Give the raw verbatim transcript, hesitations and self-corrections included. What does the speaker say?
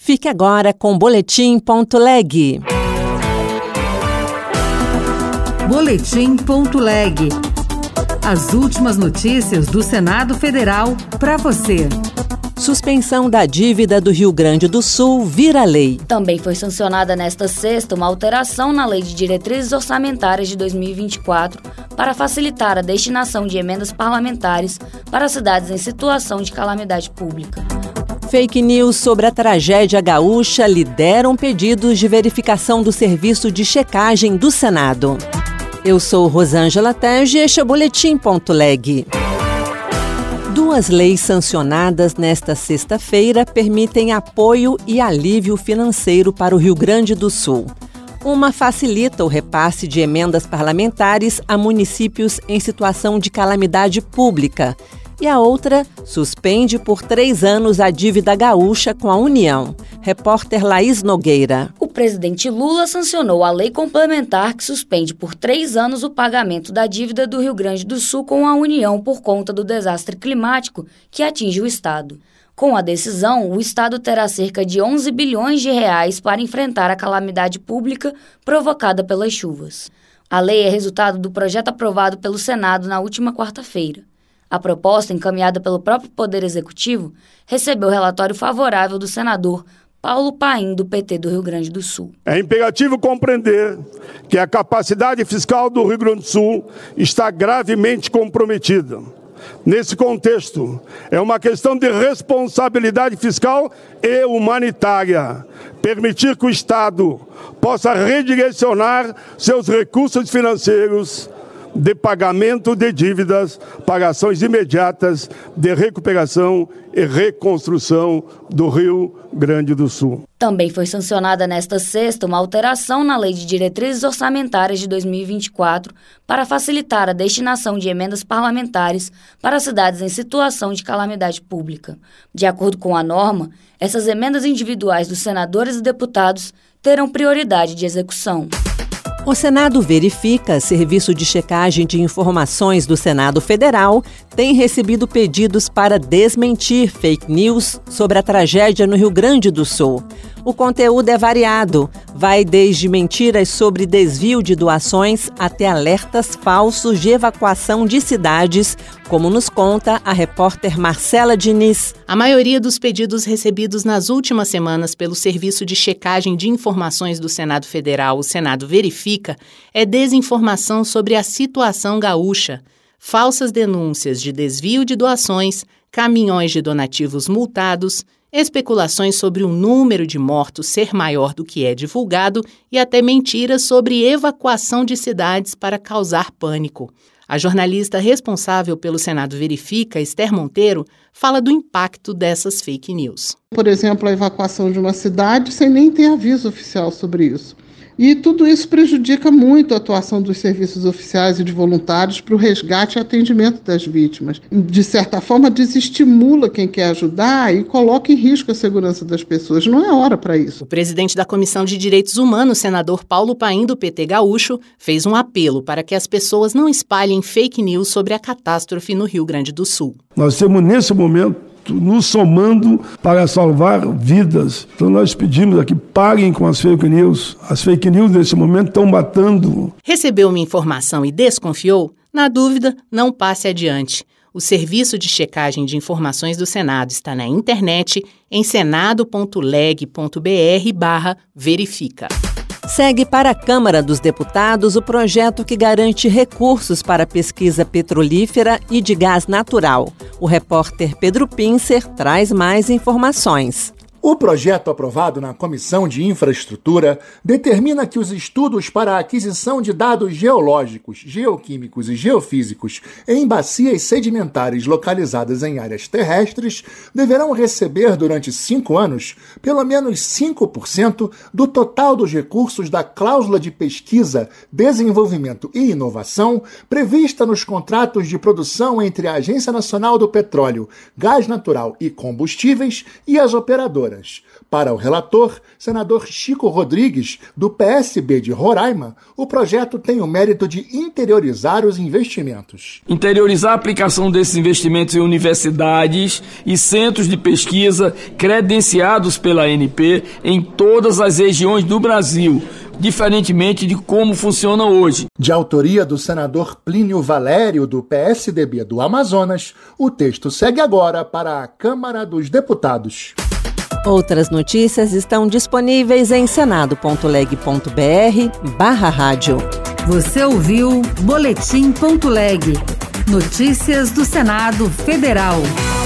Fique agora com Boletim ponto leg. Boletim ponto leg. As últimas notícias do Senado Federal para você. Suspensão da dívida do Rio Grande do Sul vira lei. Também foi sancionada nesta sexta uma alteração na Lei de Diretrizes Orçamentárias de dois mil e vinte e quatro para facilitar a destinação de emendas parlamentares para cidades em situação de calamidade pública. Fake news sobre a tragédia gaúcha lideram pedidos de verificação do serviço de checagem do Senado. Eu sou Rosângela Tege e este é o Boletim ponto leg. Duas leis sancionadas nesta sexta-feira permitem apoio e alívio financeiro para o Rio Grande do Sul. Uma facilita o repasse de emendas parlamentares a municípios em situação de calamidade pública e a outra suspende por três anos a dívida gaúcha com a União. Repórter Laís Nogueira. O presidente Lula sancionou a lei complementar que suspende por três anos o pagamento da dívida do Rio Grande do Sul com a União por conta do desastre climático que atinge o estado. Com a decisão, o estado terá cerca de onze bilhões de reais para enfrentar a calamidade pública provocada pelas chuvas. A lei é resultado do projeto aprovado pelo Senado na última quarta-feira. A proposta, encaminhada pelo próprio Poder Executivo, recebeu relatório favorável do senador Paulo Paim, do P T do Rio Grande do Sul. É imperativo compreender que a capacidade fiscal do Rio Grande do Sul está gravemente comprometida. Nesse contexto, é uma questão de responsabilidade fiscal e humanitária permitir que o Estado possa redirecionar seus recursos financeiros de pagamento de dívidas para ações imediatas de recuperação e reconstrução do Rio Grande do Sul. Também foi sancionada nesta sexta uma alteração na Lei de Diretrizes Orçamentárias de dois mil e vinte e quatro para facilitar a destinação de emendas parlamentares para cidades em situação de calamidade pública. De acordo com a norma, essas emendas individuais dos senadores e deputados terão prioridade de execução. O Senado Verifica, serviço de checagem de informações do Senado Federal, tem recebido pedidos para desmentir fake news sobre a tragédia no Rio Grande do Sul. O conteúdo é variado, vai desde mentiras sobre desvio de doações até alertas falsos de evacuação de cidades, como nos conta a repórter Marcela Diniz. A maioria dos pedidos recebidos nas últimas semanas pelo Serviço de Checagem de Informações do Senado Federal, o Senado Verifica, é desinformação sobre a situação gaúcha, falsas denúncias de desvio de doações, caminhões de donativos multados, especulações sobre o número de mortos ser maior do que é divulgado e até mentiras sobre evacuação de cidades para causar pânico. A jornalista responsável pelo Senado Verifica, Esther Monteiro, fala do impacto dessas fake news. Por exemplo, a evacuação de uma cidade sem nem ter aviso oficial sobre isso. E tudo isso prejudica muito a atuação dos serviços oficiais e de voluntários para o resgate e atendimento das vítimas. De certa forma, desestimula quem quer ajudar e coloca em risco a segurança das pessoas. Não é hora para isso. O presidente da Comissão de Direitos Humanos, senador Paulo Paim, do P T gaúcho, fez um apelo para que as pessoas não espalhem fake news sobre a catástrofe no Rio Grande do Sul. Nós temos, nesse momento, nos somando para salvar vidas. Então nós pedimos aqui, parem com as fake news. As fake news nesse momento estão matando. Recebeu uma informação e desconfiou? Na dúvida, não passe adiante. O Serviço de Checagem de Informações do Senado está na internet em senado ponto leg ponto br barra verifica. Segue para a Câmara dos Deputados o projeto que garante recursos para pesquisa petrolífera e de gás natural. O repórter Pedro Pincer traz mais informações. O projeto aprovado na Comissão de Infraestrutura determina que os estudos para a aquisição de dados geológicos, geoquímicos e geofísicos em bacias sedimentares localizadas em áreas terrestres deverão receber durante cinco anos pelo menos cinco por cento do total dos recursos da cláusula de pesquisa, desenvolvimento e inovação prevista nos contratos de produção entre a Agência Nacional do Petróleo, Gás Natural e Combustíveis e as operadoras inovadoras. Para o relator, senador Chico Rodrigues, do P S B de Roraima, o projeto tem o mérito de interiorizar os investimentos. Interiorizar a aplicação desses investimentos em universidades e centros de pesquisa credenciados pela A N P em todas as regiões do Brasil, diferentemente de como funciona hoje. De autoria do senador Plínio Valério, do P S D B do Amazonas, o texto segue agora para a Câmara dos Deputados. Outras notícias estão disponíveis em senado.leg.br barra rádio. Você ouviu Boletim.leg. Notícias do Senado Federal.